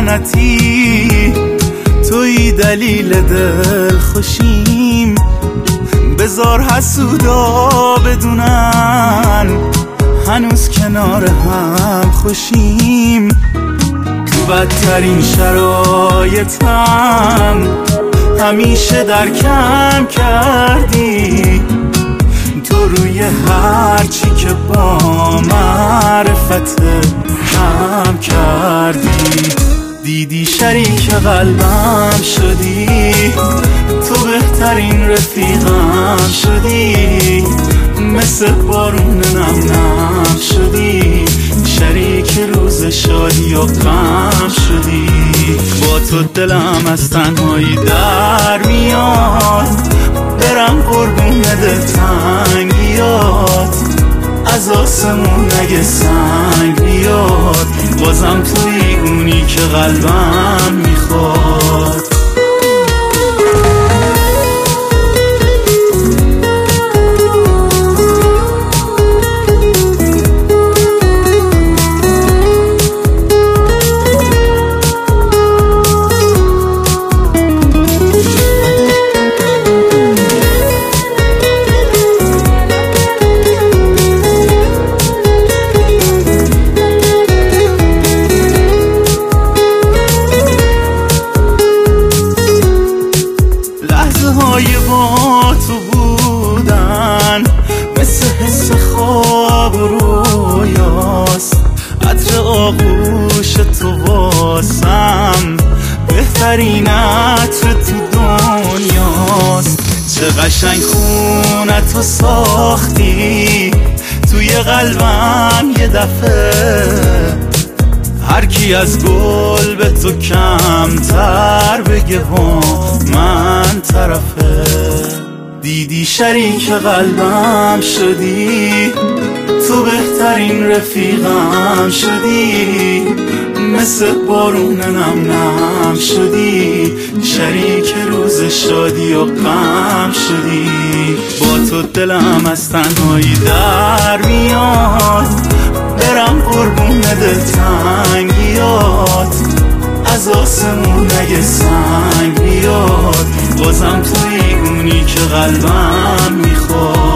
لعنتی، توی دلیل دل خوشیم. بذار حسودا بدونن هنوز کنار هم خوشیم. تو بدترین شرایطم همیشه درکم کردی، تو روی هرچی که با معرفت هم کردی. دیدی شریک قلبم شدی، تو بهترین رفیقم شدی. مثل بارون نم نم شدی، شریک روز شادی و غم شدی. با تو دلم از تنهایی در میاد، برم قربون دلتنگیات. از آسمون اگه سنگ بیاد، بازم توی اونی که قلبم میخواد. با تو بودن مثل حس خواب و رویاست. عطر آغوش تو واسم بهترین عطر تو دنیاست. چه قشنگ خونتو ساختی توی قلبم یه دفعه. هر کی از گل به تو کمتر بگه و من طرفه. دیدی شریک قلبم شدی، تو بهترین رفیقم شدی. مثل بارون نم نم شدی، شریک روز شادی و غم شدی. با تو دلم از تنهایی در میاد، برم قربون دلتنگیات. از آسمون اگه سنگ بیاد، بازم توی اونی که قلبم میخواد.